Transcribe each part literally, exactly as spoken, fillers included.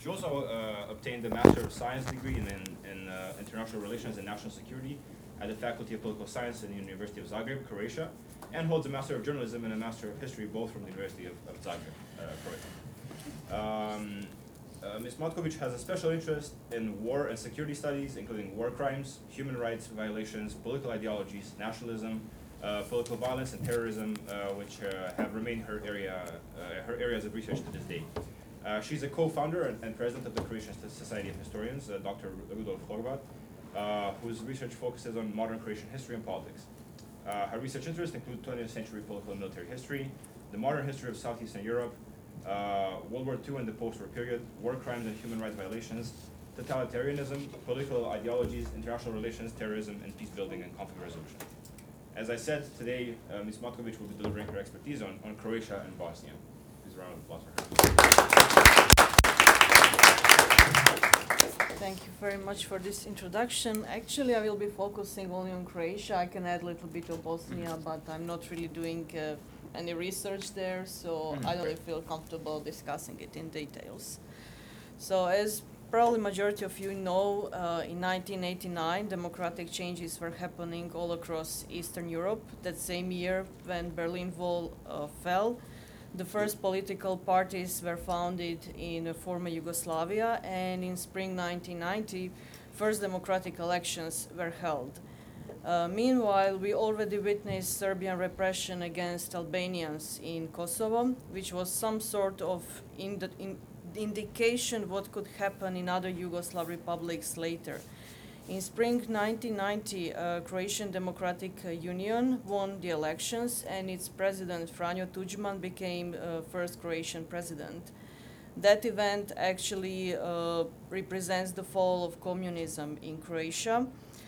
She also uh, obtained a Master of Science degree in, in, in uh, International Relations and National Security at the Faculty of Political Science in the University of Zagreb, Croatia, and holds a Master of Journalism and a Master of History, both from the University of, of Zagreb, uh, Croatia. Um, uh, Miz Matković has a special interest in war and security studies, including war crimes, human rights violations, political ideologies, nationalism, uh, political violence, and terrorism, uh, which uh, have remained her area, uh, her areas of research to this day. Uh, she's a co-founder and, and president of the Croatian Society of Historians, uh, Doctor Rudolf Horvat, uh, whose research focuses on modern Croatian history and politics. Uh, her research interests include twentieth century political and military history, the modern history of Southeastern Europe, uh, World War Two and the post-war period, war crimes and human rights violations, totalitarianism, political ideologies, international relations, terrorism, and peace building and conflict resolution. As I said, today, uh, Miz Matković will be delivering her expertise on, on Croatia and Bosnia. Please round of applause for her. Thank you very much for this introduction. Actually, I will be focusing only on Croatia. I can add a little bit of Bosnia, but I'm not really doing uh, any research there, so I don't really feel comfortable discussing it in details. So as probably majority of you know, uh, in nineteen eighty-nine, democratic changes were happening all across Eastern Europe. That same year, when Berlin Wall uh, fell, the first political parties were founded in uh, former Yugoslavia, and in spring nineteen ninety, first democratic elections were held. Uh, meanwhile, we already witnessed Serbian repression against Albanians in Kosovo, which was some sort of ind in indication what could happen in other Yugoslav republics later. In spring nineteen ninety, uh, Croatian Democratic uh, Union won the elections, and its president, Franjo Tudjman, became uh, first Croatian president. That event actually uh, represents the fall of communism in Croatia.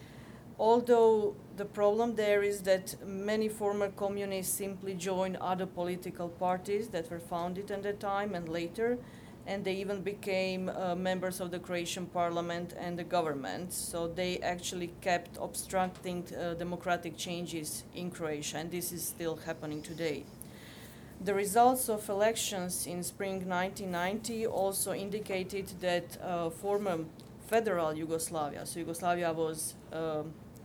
Although the problem there is that many former communists simply joined other political parties that were founded at the time and later, and they even became uh, members of the Croatian parliament and the government. So they actually kept obstructing uh, democratic changes in Croatia, and this is still happening today. The results of elections in spring nineteen ninety also indicated that uh, former federal Yugoslavia, so Yugoslavia was, uh,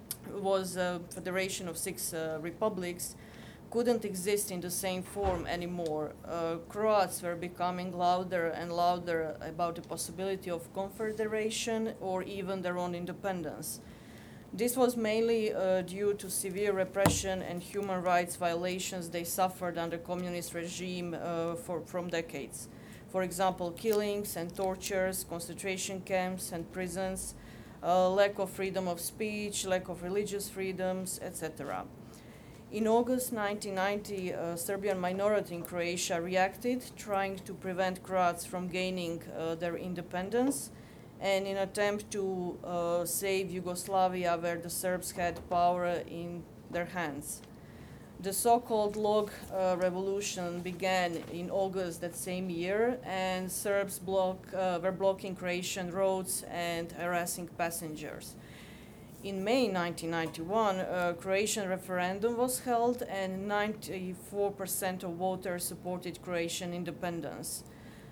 was a federation of six uh, republics, couldn't exist in the same form anymore. Uh, Croats were becoming louder and louder about the possibility of confederation or even their own independence. This was mainly uh, due to severe repression and human rights violations they suffered under communist regime uh, for, from decades. For example, killings and tortures, concentration camps and prisons, uh, lack of freedom of speech, lack of religious freedoms, et cetera. In August nineteen ninety, a Serbian minority in Croatia reacted, trying to prevent Croats from gaining uh, their independence, and in an attempt to uh, save Yugoslavia, where the Serbs had power in their hands. The so-called Log uh, Revolution began in August that same year, and Serbs block, uh, were blocking Croatian roads and harassing passengers. In May nineteen ninety-one, a Croatian referendum was held, and ninety-four percent of voters supported Croatian independence.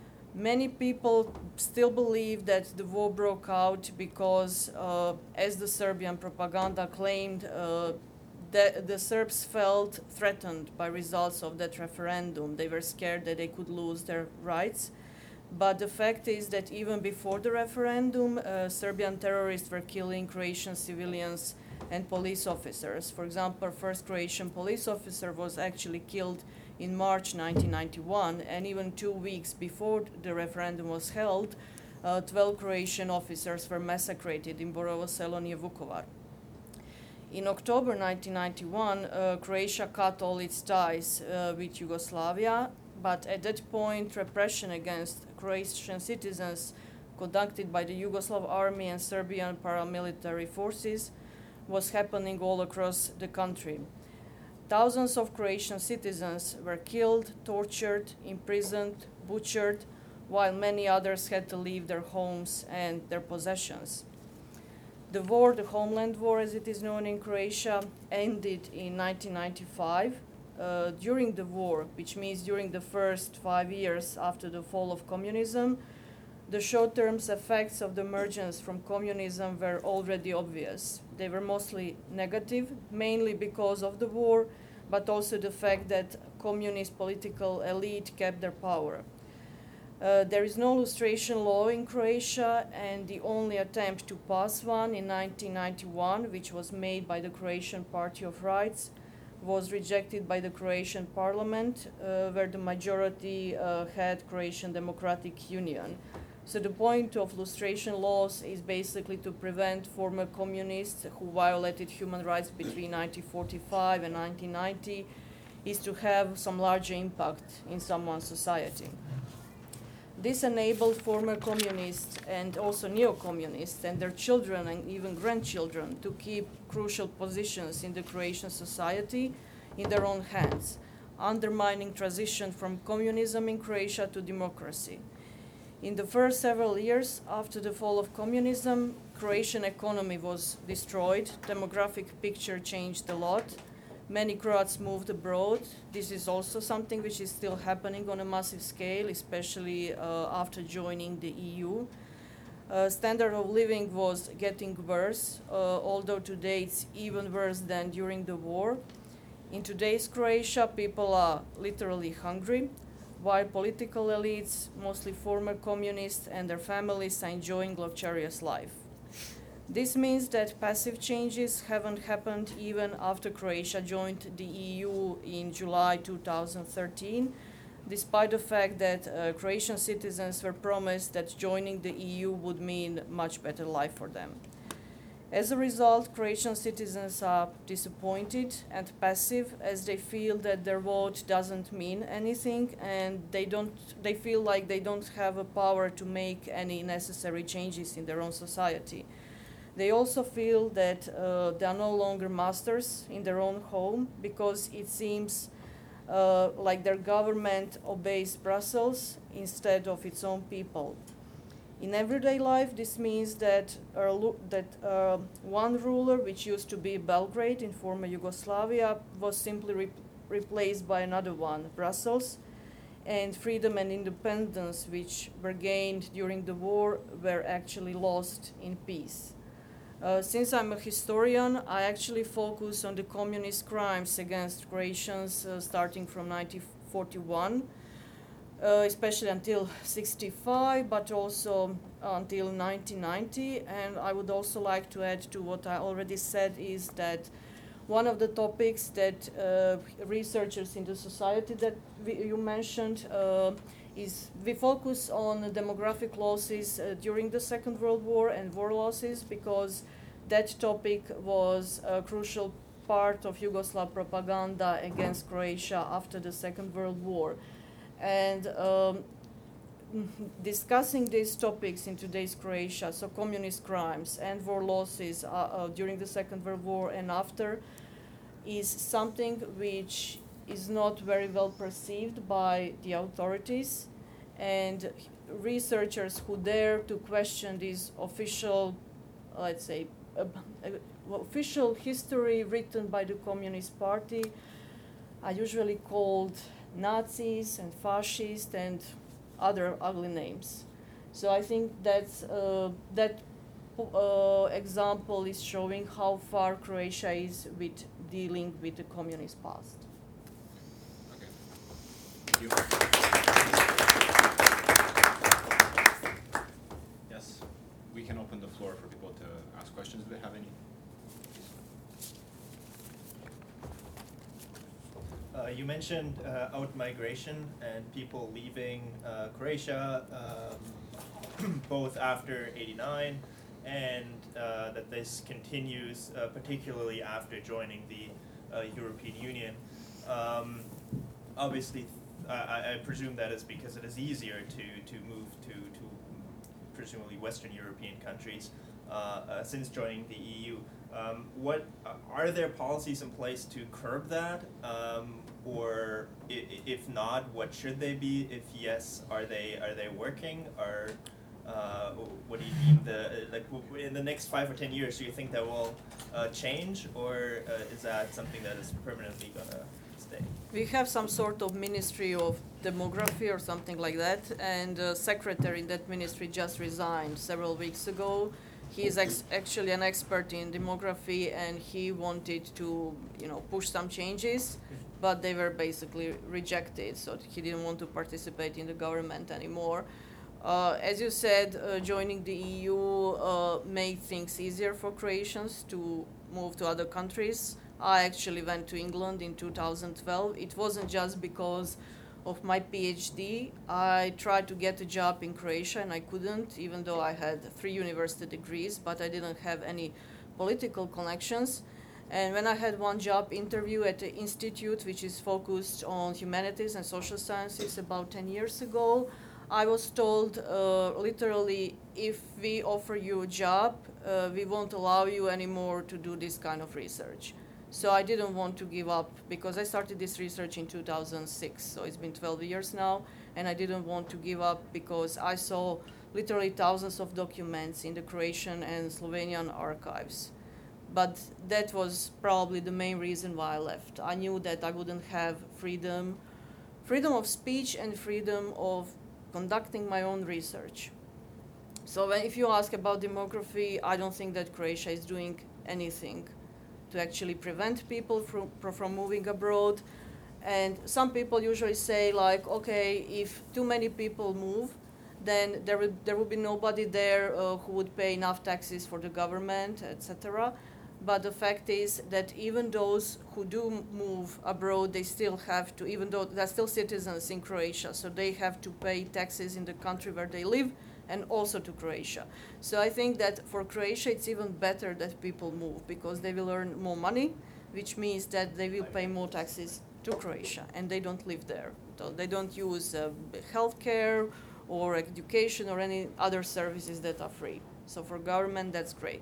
Many people still believe that the war broke out because, uh, as the Serbian propaganda claimed, uh, the, the Serbs felt threatened by results of that referendum. They were scared that they could lose their rights. But the fact is that even before the referendum, uh, Serbian terrorists were killing Croatian civilians and police officers. For example, first Croatian police officer was actually killed in March nineteen ninety-one, and even two weeks before the referendum was held, uh, twelve Croatian officers were massacred in Borovo Selo near Vukovar. In October nineteen ninety-one, uh, Croatia cut all its ties uh, with Yugoslavia, but at that point, repression against Croatian citizens conducted by the Yugoslav army and Serbian paramilitary forces was happening all across the country. Thousands of Croatian citizens were killed, tortured, imprisoned, butchered, while many others had to leave their homes and their possessions. The war, the Homeland War as it is known in Croatia, ended in nineteen ninety-five. Uh, during the war, which means during the first five years after the fall of communism, The short-term effects of the emergence from communism were already obvious. They were mostly negative, mainly because of the war, but also the fact that communist political elite kept their power. Uh, there is no lustration law in Croatia, and the only attempt to pass one in nineteen ninety-one, which was made by the Croatian Party of Rights, was rejected by the Croatian parliament, uh, where the majority uh, had Croatian Democratic Union. So the point of lustration laws is basically to prevent former communists who violated human rights between nineteen forty-five and nineteen ninety is to have some larger impact in someone's society. This enabled former communists and also neo-communists and their children and even grandchildren to keep crucial positions in the Croatian society in their own hands, undermining transition from communism in Croatia to democracy. In the first several years after the fall of communism, Croatian economy was destroyed, demographic picture changed a lot, many Croats moved abroad. This is also something which is still happening on a massive scale, especially uh, after joining the E U. Uh, standard of living was getting worse, uh, although today it's even worse than during the war. In today's Croatia, people are literally hungry, while political elites, mostly former communists and their families, are enjoying luxurious life. This means that passive changes haven't happened even after Croatia joined the E U in July two thousand thirteen, despite the fact that uh, Croatian citizens were promised that joining the E U would mean much better life for them. As a result, Croatian citizens are disappointed and passive as they feel that their vote doesn't mean anything, and they don't they feel like they don't have a power to make any necessary changes in their own society. They also feel that uh, they are no longer masters in their own home because it seems uh, like their government obeys Brussels instead of its own people. In everyday life, this means that, uh, that uh, one ruler, which used to be Belgrade in former Yugoslavia, was simply re replaced by another one, Brussels, and freedom and independence, which were gained during the war, were actually lost in peace. Uh, since I'm a historian, I actually focus on the communist crimes against Croatians uh, starting from nineteen forty-one, uh, especially until sixty-five, but also until nineteen ninety. And I would also like to add to what I already said is that one of the topics that uh, researchers in the society that we, you mentioned uh, is we focus on demographic losses uh, during the Second World War and war losses because that topic was a crucial part of Yugoslav propaganda against Croatia after the Second World War. And um, discussing these topics in today's Croatia, so communist crimes and war losses uh, uh, during the Second World War and after, is something which is not very well perceived by the authorities, and researchers who dare to question this official, let's say, uh, uh, official history written by the Communist Party are usually called Nazis and fascists and other ugly names. So I think that's, uh, that uh, example is showing how far Croatia is with dealing with the communist past. Okay. Thank you. Yes, we can open the floor for people to ask questions if they have any. Uh, you mentioned uh, out-migration and people leaving uh, Croatia, um, both after eighty-nine, and uh, that this continues uh, particularly after joining the uh, European Union. Um, obviously, I, I presume that is because it is easier to, to move to, to presumably Western European countries uh, uh, since joining the E U. Um, what uh, are there policies in place to curb that, um, or I if not, what should they be? If yes, are they are they working? Or uh, what do you mean? The like in the next five or ten years, do you think that will uh, change, or uh, is that something that is permanently gonna stay? We have some sort of Ministry of demography or something like that, and the secretary in that ministry just resigned several weeks ago. He is ex- actually an expert in demography, and he wanted to, you know, push some changes, but they were basically rejected, so he didn't want to participate in the government anymore. Uh, as you said, uh, joining the E U uh, made things easier for Croatians to move to other countries. I actually went to England in two thousand twelve. It wasn't just because of my PhD. I tried to get a job in Croatia and I couldn't, even though I had three university degrees, but I didn't have any political connections. And when I had one job interview at the institute, which is focused on humanities and social sciences about ten years ago, I was told uh, literally, if we offer you a job, uh, we won't allow you anymore to do this kind of research. So I didn't want to give up, because I started this research in two thousand six, so it's been twelve years now, and I didn't want to give up because I saw literally thousands of documents in the Croatian and Slovenian archives. But that was probably the main reason why I left. I knew that I wouldn't have freedom, freedom of speech and freedom of conducting my own research. So when, if you ask about demography, I don't think that Croatia is doing anything to actually prevent people from, from moving abroad. And some people usually say, like, okay, if too many people move, then there will, there will be nobody there uh, who would pay enough taxes for the government, et cetera. But the fact is that even those who do move abroad, they still have to, even though they're still citizens in Croatia, so they have to pay taxes in the country where they live and also to Croatia. So I think that for Croatia, it's even better that people move, because they will earn more money, which means that they will pay more taxes to Croatia, and they don't live there. So they don't use uh, healthcare or education or any other services that are free. So for government, that's great.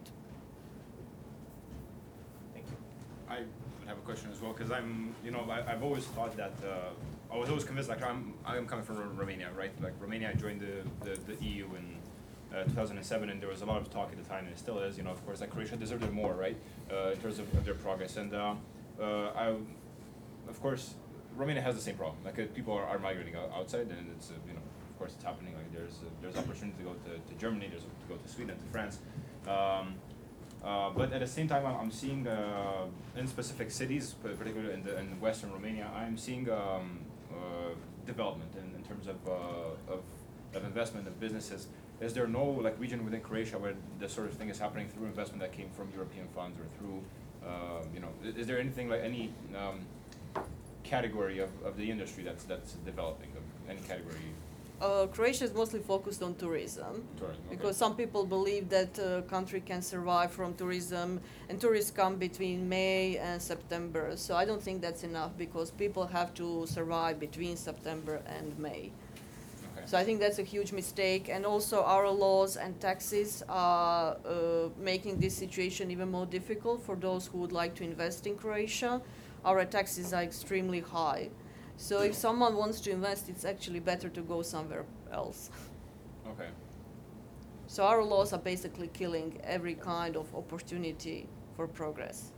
I would have a question as well, because I'm, you know, I, I've always thought that, uh, I was always convinced, like, I'm, I'm coming from Romania, right? Like, Romania joined the, the, the E U in uh, two thousand seven, and there was a lot of talk at the time, and it still is, you know, of course, like, Croatia deserved it more, right? Uh, in terms of, of their progress. And, uh, uh, I, of course, Romania has the same problem. Like, uh, people are, are migrating out, outside, and it's, uh, you know, of course, it's happening. Like, there's, uh, there's opportunity to go to, to Germany, there's to go to Sweden, to France. Um, Uh, but at the same time, I'm, I'm seeing uh, in specific cities, particularly in, the, in Western Romania, I'm seeing um, uh, development in, in terms of, uh, of of investment of businesses. Is there no like region within Croatia where this sort of thing is happening through investment that came from European funds or through, uh, you know, is, is there anything like any um, category of, of the industry that's that's developing, of any category? Uh, Croatia is mostly focused on tourism, Tourism, okay. because some people believe that a country can survive from tourism, and tourists come between May and September. So I don't think that's enough, because people have to survive between September and May. Okay. So I think that's a huge mistake, and also our laws and taxes are uh, making this situation even more difficult for those who would like to invest in Croatia. Our taxes are extremely high. So if someone wants to invest, it's actually better to go somewhere else. Okay. So our laws are basically killing every kind of opportunity for progress.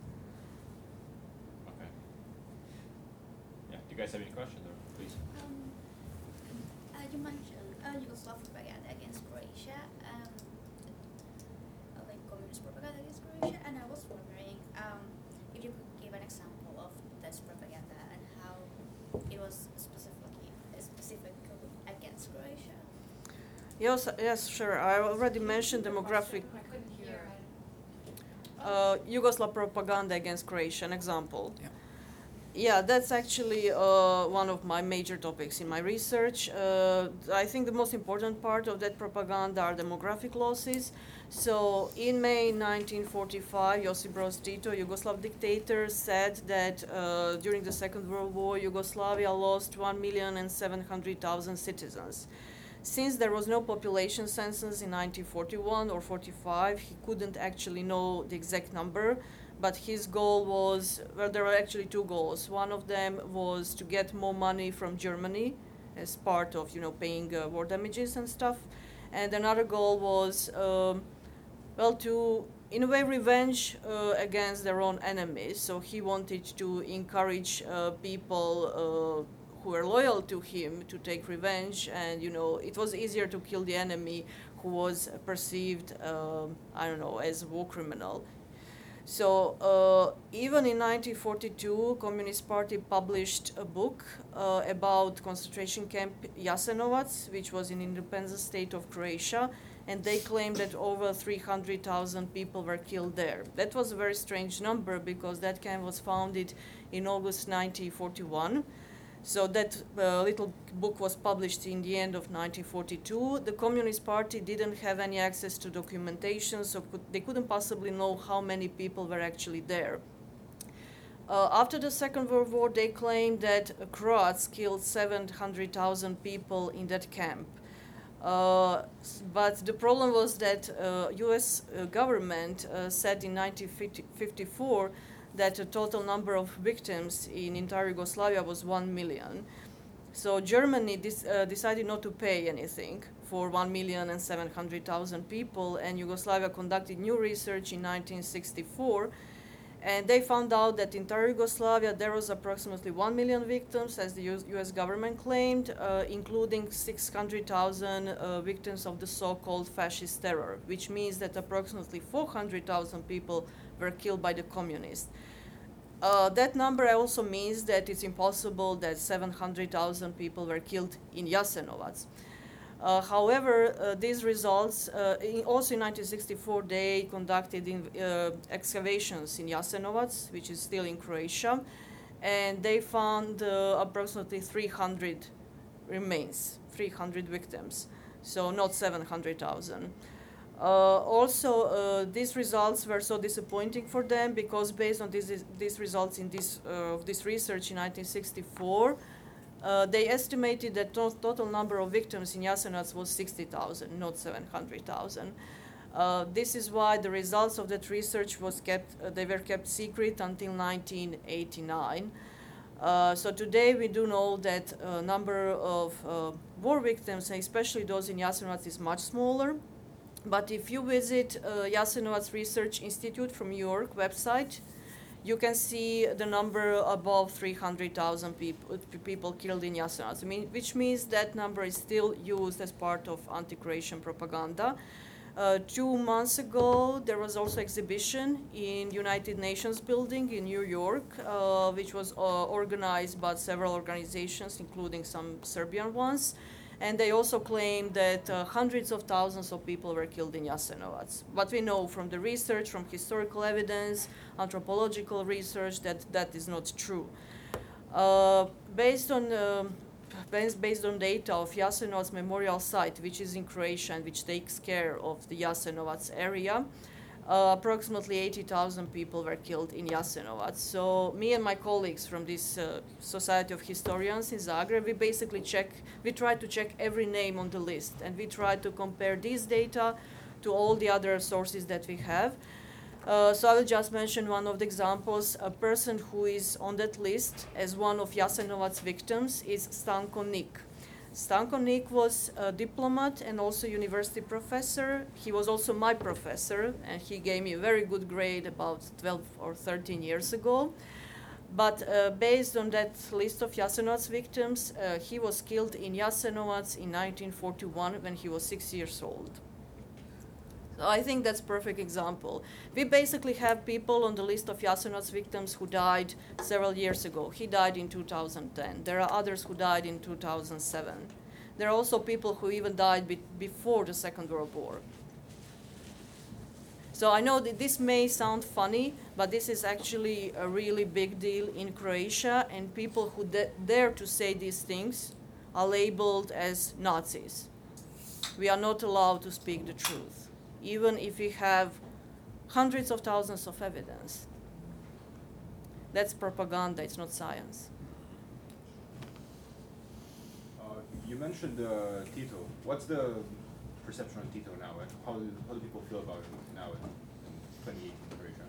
Okay. Yeah. Do you guys have any questions, or please? Um, uh, you mentioned uh, Yugoslav propaganda against Croatia, um, uh, like communist propaganda against Croatia, and I was wondering um, if you could give an example of this propaganda and how it was specifically specifically against Croatia. Yes, yes, sure. I already mentioned demographic. I couldn't hear. Uh, Yugoslav propaganda against Croatia, an example. Yeah. Yeah, that's actually uh, one of my major topics in my research. Uh, I think the most important part of that propaganda are demographic losses. So in May nineteen forty-five, Josip Broz Tito, Yugoslav dictator, said that uh, during the Second World War, Yugoslavia lost one million and seven hundred thousand citizens. Since there was no population census in nineteen forty-one or forty-five, he couldn't actually know the exact number, but his goal was, well, there were actually two goals. One of them was to get more money from Germany as part of, you know, paying uh, war damages and stuff. And another goal was, um, well, to, in a way, revenge uh, against their own enemies. So he wanted to encourage uh, people uh, who were loyal to him to take revenge, and you know it was easier to kill the enemy who was perceived, um, I don't know, as a war criminal. So uh, even in nineteen forty-two, Communist Party published a book uh, about concentration camp Jasenovac, which was in independent state of Croatia, and they claimed that over three hundred thousand people were killed there. That was a very strange number because that camp was founded in August nineteen forty-one. So that uh, little book was published in the end of nineteen forty-two. The Communist Party didn't have any access to documentation, so could, they couldn't possibly know how many people were actually there. Uh, after the Second World War, they claimed that uh, Croats killed seven hundred thousand people in that camp. Uh, but the problem was that uh, U S uh, government uh, said in nineteen fifty-four that the total number of victims in entire Yugoslavia was one million. So Germany dis- uh, decided not to pay anything for one million and seven hundred thousand people, and Yugoslavia conducted new research in nineteen sixty-four, and they found out that in entire Yugoslavia there was approximately one million victims, as the U S government claimed, uh, including six hundred thousand uh, victims of the so-called fascist terror, which means that approximately four hundred thousand people were killed by the communists. Uh, that number also means that it's impossible that seven hundred thousand people were killed in Jasenovac. Uh, however, uh, these results, uh, in, also in nineteen sixty-four, they conducted in, uh, excavations in Jasenovac, which is still in Croatia, and they found uh, approximately three hundred remains, three hundred victims, so not seven hundred thousand. Uh, also, uh, these results were so disappointing for them because based on these, these results in this, uh, of this research in nineteen sixty-four, uh, they estimated that the to- total number of victims in Jasenovac was sixty thousand, not seven hundred thousand. Uh, this is why the results of that research was kept, uh, they were kept secret until nineteen eighty-nine. Uh, so today we do know that uh, number of uh, war victims, especially those in Jasenovac, is much smaller. But if you visit uh, Jasenovac Research Institute from New York website, you can see the number above three hundred thousand people, people killed in Jasenovac, I mean, which means that number is still used as part of anti-Croatian propaganda. Uh, two months ago, there was also exhibition in United Nations building in New York, uh, which was uh, organized by several organizations, including some Serbian ones. And they also claimed that uh, hundreds of thousands of people were killed in Jasenovac. But we know from the research, from historical evidence, anthropological research, that that is not true. Uh, based on um, based, based on data of Jasenovac's memorial site, which is in Croatia and which takes care of the Jasenovac area, Uh, approximately eighty thousand people were killed in Jasenovac. So me and my colleagues from this uh, Society of Historians in Zagreb, we basically check, we try to check every name on the list, and we try to compare these data to all the other sources that we have. Uh, so I will just mention one of the examples. A person who is on that list as one of Jasenovac's victims is Stanko Nik. Stanko Nik was a diplomat and also university professor. He was also my professor, and he gave me a very good grade about twelve or thirteen years ago. But uh, based on that list of Jasenovac victims, uh, he was killed in Jasenovac in nineteen forty-one when he was six years old. So I think that's a perfect example. We basically have people on the list of Jasenovac victims who died several years ago. He died in two thousand ten. There are others who died in two thousand seven. There are also people who even died be- before the Second World War. So I know that this may sound funny, but this is actually a really big deal in Croatia, and people who da- dare to say these things are labeled as Nazis. We are not allowed to speak the truth, even if we have hundreds of thousands of evidence. That's propaganda, it's not science. Uh, you mentioned uh, Tito. What's the perception on Tito now? And how, do, how do people feel about him now in, in twenty eighteen Croatia?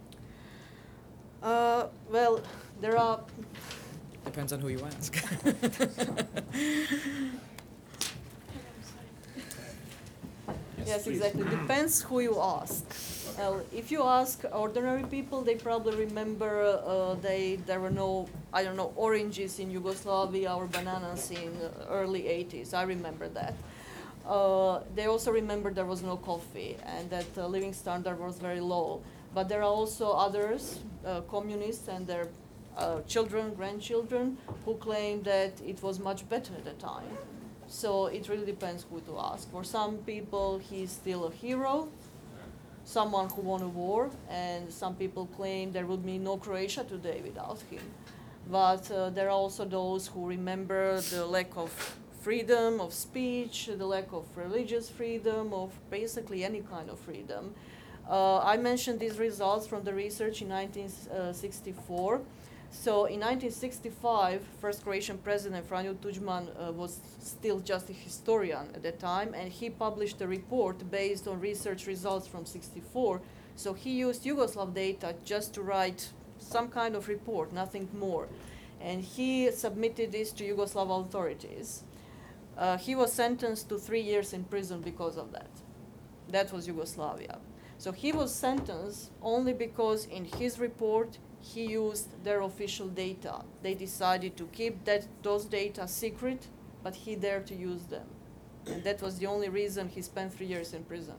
Uh, well, there are. Depends on who you ask. Yes, Yes, please. exactly. Depends who you ask. Uh, if you ask ordinary people, they probably remember uh, they there were no, I don't know, oranges in Yugoslavia or bananas in uh, early eighties. I remember that. Uh, they also remember there was no coffee and that the living standard was very low. But there are also others, uh, communists and their uh, children, grandchildren, who claim that it was much better at the time. So it really depends who to ask. For some people, he's still a hero, someone who won a war, and some people claim there would be no Croatia today without him. But uh, there are also those who remember the lack of freedom of speech, the lack of religious freedom, of basically any kind of freedom. Uh, I mentioned these results from the research in nineteen sixty-four. So in nineteen sixty-five, first Croatian president Franjo Tudjman uh, was still just a historian at that time, and he published a report based on research results from sixty-four. So he used Yugoslav data just to write some kind of report, nothing more. And he submitted this to Yugoslav authorities. Uh, he was sentenced to three years in prison because of that. That was Yugoslavia. So he was sentenced only because in his report he used their official data. They decided to keep that those data secret, but he dared to use them. And that was the only reason he spent three years in prison.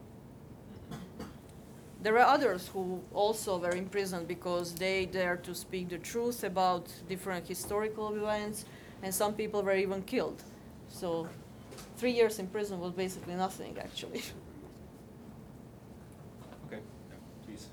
There are others who also were in prison because they dared to speak the truth about different historical events, and some people were even killed. So three years in prison was basically nothing, actually. Okay, yeah, please.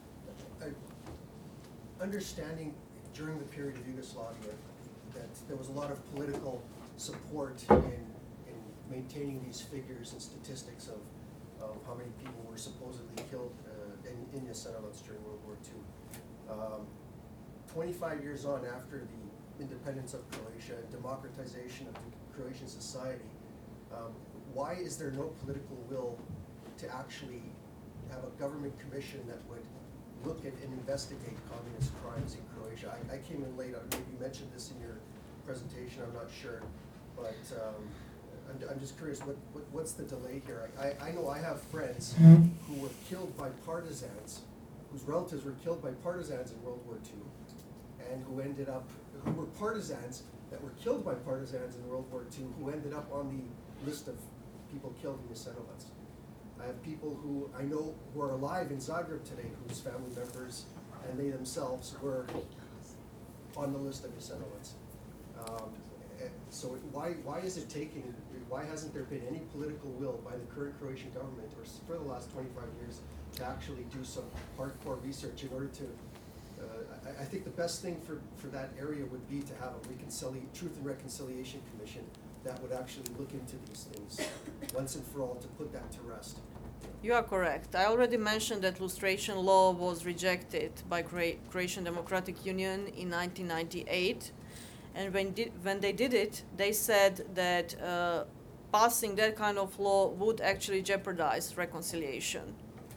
I- Understanding during the period of Yugoslavia that there was a lot of political support in, in maintaining these figures and statistics of, of how many people were supposedly killed uh, in, in Jasenovac during World War Two. Um, twenty-five years on after the independence of Croatia and democratization of the Croatian society, um, why is there no political will to actually have a government commission that would look at and investigate communist crimes in Croatia? I, I came in late, maybe you mentioned this in your presentation, I'm not sure, but um, I'm, I'm just curious, what, what, what's the delay here? I, I, I know I have friends who were killed by partisans, whose relatives were killed by partisans in World War Two, and who ended up, who were partisans that were killed by partisans in World War Two, who ended up on the list of people killed in Jasenovac. I have people who I know who are alive in Zagreb today, whose family members and they themselves were on the list of Jasenovac. Um, eh, so why why is it taking? Why hasn't there been any political will by the current Croatian government, or s- for the last twenty-five years, to actually do some hardcore research in order to? Uh, I, I think the best thing for, for that area would be to have a reconcili- Truth and Reconciliation Commission that would actually look into these things once and for all to put that to rest. You are correct. I already mentioned that lustration law was rejected by Cro- Croatian Democratic Union in nineteen ninety-eight. And when, di- when they did it, they said that uh, passing that kind of law would actually jeopardize reconciliation.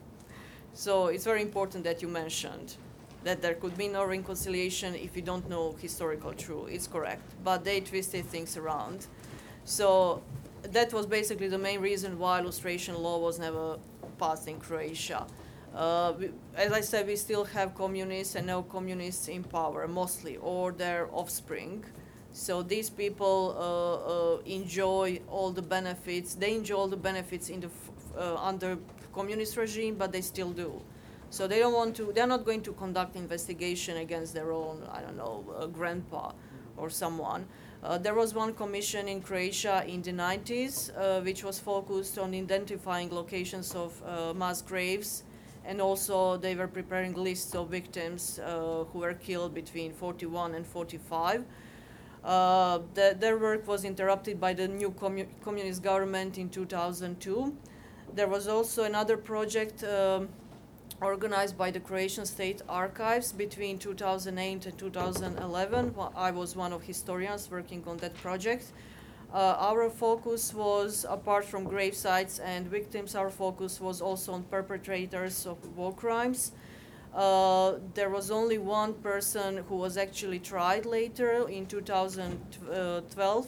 So it's very important that you mentioned that there could be no reconciliation if you don't know historical truth. It's correct. But they twisted things around. So that was basically the main reason why lustration law was never passed in Croatia. Uh, we, as I said, we still have communists and neo-communists in power, mostly, or their offspring. So these people uh, uh, enjoy all the benefits. They enjoy all the benefits in the f- uh, under communist regime, but they still do. So they don't want to. They're not going to conduct investigation against their own, I don't know, uh, grandpa or someone. Uh, there was one commission in Croatia in the nineties, uh, which was focused on identifying locations of uh, mass graves, and also they were preparing lists of victims uh, who were killed between forty-one and forty-five. Uh, the, their work was interrupted by the new commu- communist government in two thousand two. There was also another project um, organized by the Croatian State Archives between two thousand eight and two thousand eleven. Well, I was one of historians working on that project. Uh, our focus was, apart from grave sites and victims, our focus was also on perpetrators of war crimes. Uh, there was only one person who was actually tried later in two thousand twelve.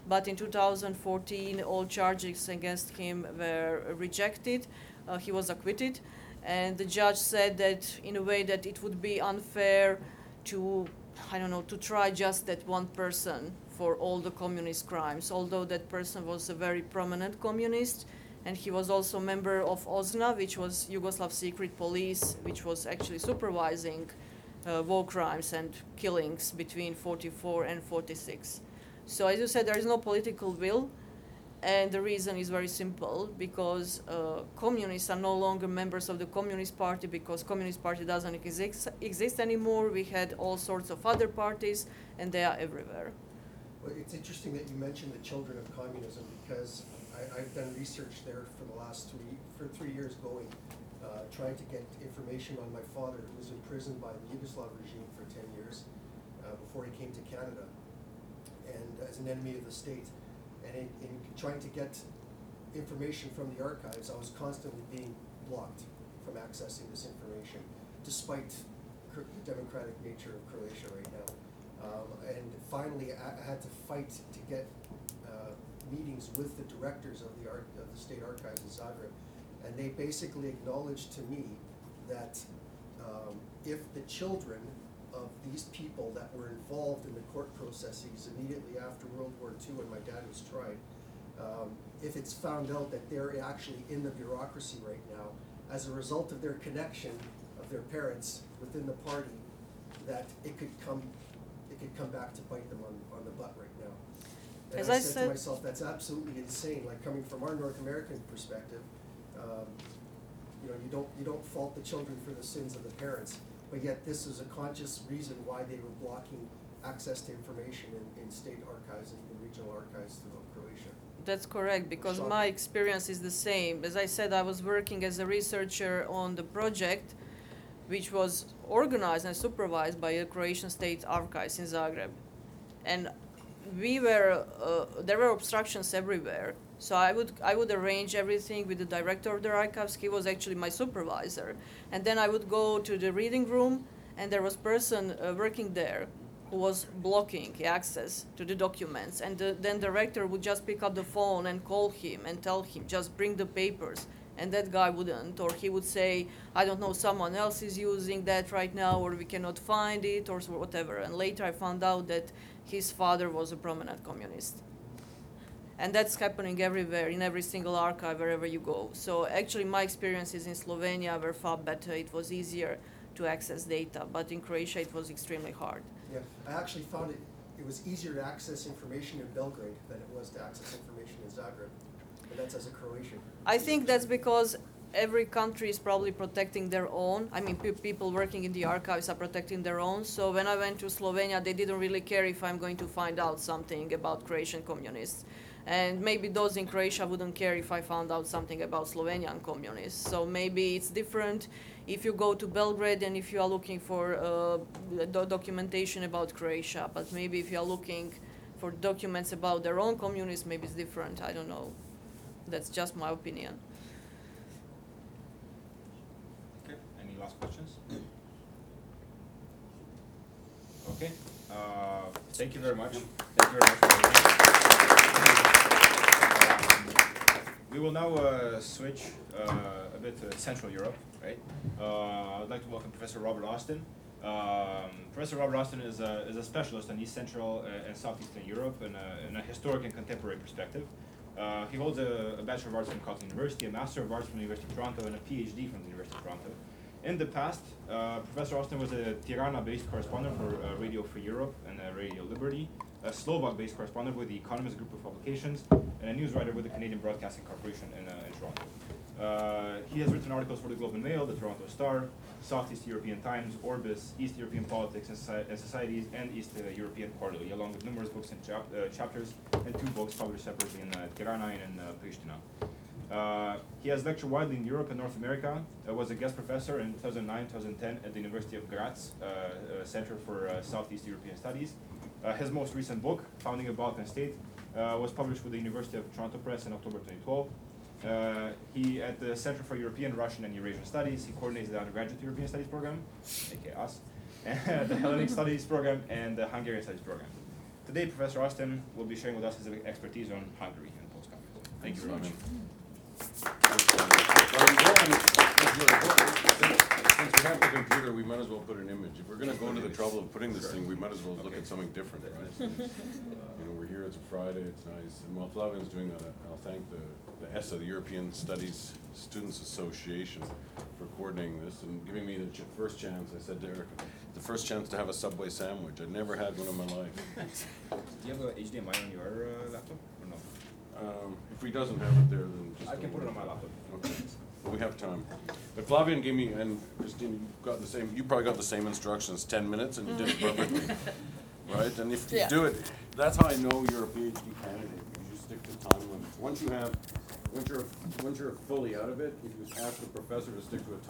but in two thousand fourteen all charges against him were rejected. Uh, he was acquitted, and the judge said that in a way that it would be unfair to, I don't know, to try just that one person for all the communist crimes, although that person was a very prominent communist, and he was also a member of O Z N A, which was Yugoslav secret police, which was actually supervising uh, war crimes and killings between forty-four and forty-six. So as you said, there is no political will, and the reason is very simple, because uh, communists are no longer members of the Communist Party, because Communist Party doesn't exist, exist anymore. We had all sorts of other parties, and they are everywhere. Well, it's interesting that you mentioned the children of communism, because I, I've done research there for the last three, for three years going, uh, trying to get information on my father, who was imprisoned by the Yugoslav regime for ten years uh, before he came to Canada, and as an enemy of the state. And in, in trying to get information from the archives, I was constantly being blocked from accessing this information, despite the democratic nature of Croatia right now. Um, and finally, I, I had to fight to get uh, meetings with the directors of the art, of the state archives in Zagreb, and they basically acknowledged to me that um, if the children of these people that were involved in the court processes immediately after World War Two when my dad was tried, um, if it's found out that they're actually in the bureaucracy right now, as a result of their connection of their parents within the party, that it could come, it could come back to bite them on, on the butt right now. And As I, I said, said- to myself, that's absolutely insane. Like, coming from our North American perspective, um, you know, you don't you don't fault the children for the sins of the parents. But yet this is a conscious reason why they were blocking access to information in, in state archives and even regional archives throughout Croatia. That's correct, because Shocking. my experience is the same. As I said, I was working as a researcher on the project, which was organized and supervised by the Croatian State Archives in Zagreb. And we were, uh, there were obstructions everywhere. So I would, I would arrange everything with the director of the archives. He was actually my supervisor. And then I would go to the reading room, and there was a person uh, working there who was blocking access to the documents. And the, then the director would just pick up the phone and call him and tell him, just bring the papers. And that guy wouldn't, or he would say, I don't know, someone else is using that right now, or we cannot find it, or whatever. And later I found out that his father was a prominent communist. And that's happening everywhere, in every single archive, wherever you go. So actually my experiences in Slovenia were far better. It was easier to access data, but in Croatia it was extremely hard. Yeah, I actually found it, it was easier to access information in Belgrade than it was to access information in Zagreb. And that's as a Croatian. I think that's because every country is probably protecting their own. I mean, pe people working in the archives are protecting their own. So when I went to Slovenia, they didn't really care if I'm going to find out something about Croatian communists. And maybe those in Croatia wouldn't care if I found out something about Slovenian communists. So maybe it's different if you go to Belgrade and if you are looking for uh, do documentation about Croatia. But maybe if you are looking for documents about their own communists, maybe it's different. I don't know. That's just my opinion. Okay, any last questions? Okay, uh, thank you very much. Thank you very much for We will now uh, switch uh, a bit to Central Europe, right? Uh, I'd like to welcome Professor Robert Austin. Um, Professor Robert Austin is a, is a specialist in East Central uh, and Southeastern Europe in a, in a historic and contemporary perspective. Uh, he holds a, a Bachelor of Arts from Carleton University, a Master of Arts from the University of Toronto, and a PhD from the University of Toronto. In the past, uh, Professor Austin was a Tirana-based correspondent for uh, Radio Free Europe and uh, Radio Liberty, a Slovak-based correspondent with the Economist Group of Publications, and a news writer with the Canadian Broadcasting Corporation in, uh, in Toronto. Uh, he has written articles for the Globe and Mail, the Toronto Star, Southeast European Times, Orbis, East European Politics and, Soci and Societies, and East uh, European Quarterly, along with numerous books and chap uh, chapters, and two books published separately in uh, Tirana and in uh, Pristina. Uh, he has lectured widely in Europe and North America, uh, was a guest professor in two thousand nine to two thousand ten at the University of Graz uh, uh, Center for uh, Southeast European Studies. Uh, his most recent book, Founding a Balkan State, uh, was published with the University of Toronto Press in October twenty twelve. Uh, he, at the Center for European, Russian, and Eurasian Studies, he coordinates the undergraduate European Studies program, aka us, and the Hellenic Studies program, and the Hungarian Studies program. today Professor Austin will be sharing with us his expertise on Hungary and post-communism. Thank you very much. Well, again, it's really important. Since, since we have the computer, we might as well put an image. If we're gonna go to the trouble of putting this thing, we might as well look at something different, right? So, you know, we're here, it's a Friday, it's nice. And while Flavian's doing that, I'll thank the, the E S A, the European Studies Students Association, for coordinating this and giving me the ch- first chance. I said to Eric, the first chance to have a Subway sandwich. I'd never had one in my life. Do you have a H D M I on your uh, laptop or no? Um, if he doesn't have it there, then just. I can don't put it worry. on my laptop. Okay, well, we have time. But Flavian gave me, and Christine, you got the same, you probably got the same instructions, ten minutes, and you did it perfectly. Right, and if you Yeah. do it, that's how I know you're a PhD candidate, because you stick to time limits. Once you have, once you're, once you're fully out of it, if you ask the professor to stick to a